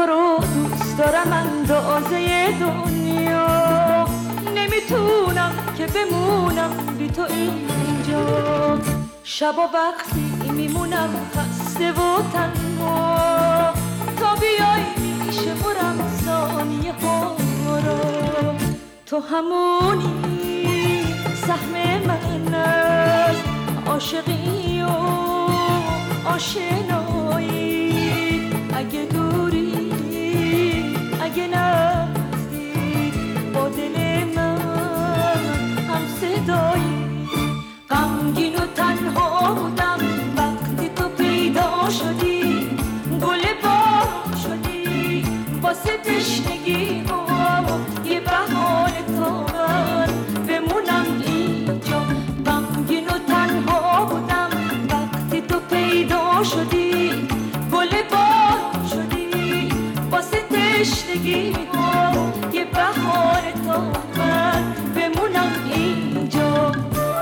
تو رو دوست دارم اندازه دنیا، نمیتونم که بمونم بی تو اینجا. شبا وقتی میمونم خسته و تنها، تا بیای میشه برم ثانیه ها را. تو همونی سهم من است، عاشقی و آشنایی. اگه دوری اگه نزدیک، با دل من هم صدایی. غمگین و تنها بودم وقتی تو پیدا شدی، گل بار شدی واسه تشنگی و یه بهانه تا من بمونم اینجا. غمگین و تنها بودم وقتی تو پیدا شدی، گل بار شدی واسه تشنگی و یه بهانه تا من بمونم اینجا.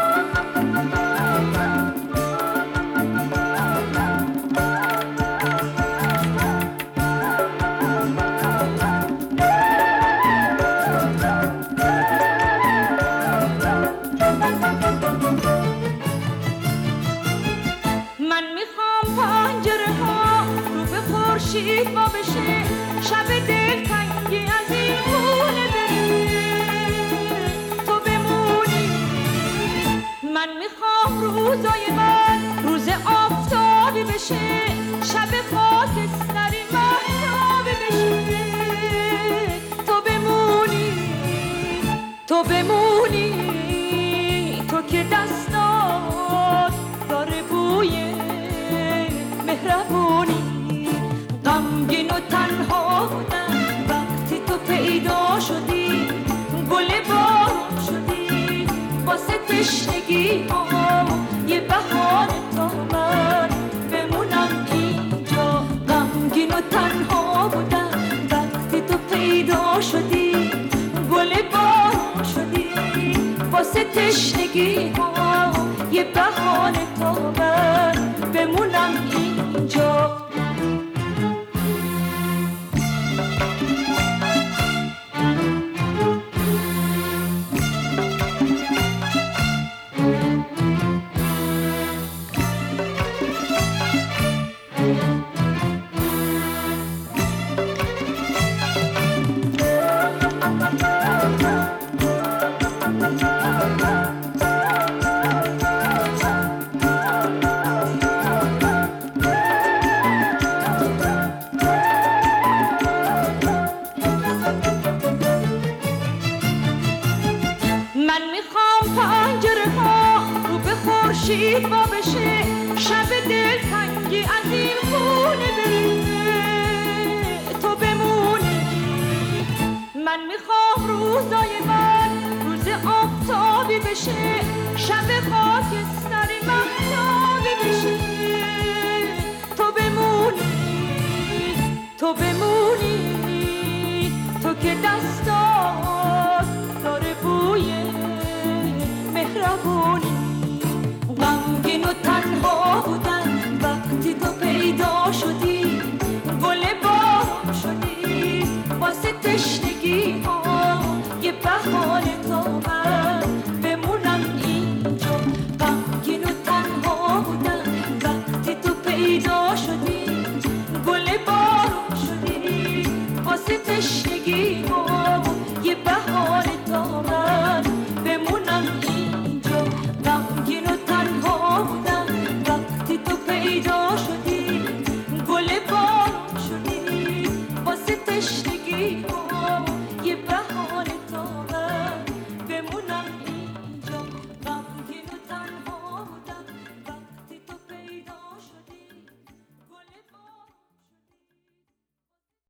من میخوام پنجره ها رو به خورشید وا بشه، شب دلتنگی از این خونه بره، تو بمونی. من میخوام روزای من روز آفتابی بشه، شب خاکستری مهتابی بشه، تو بمونی. تو بمونی، تو که دستات داره بوی مهربونی. غمگین و تنها بودم وقتی تو پیدا شدی، گل بار شدی واسه تشنگی ها یه بهانه تا من بمونم اینجا. غمگین و تنها بودم وقتی تو پیدا شدی، گل بار شدی واسه تشنگی ها یه بهانه تا من بمونم اینجا. من میخوام پنجره ها رو به خورشید وا بشه، شب دلتنگی از این خونه بره، تو بمونی. من میخوام روزای من روز آفتابی بشه، شب خاکستری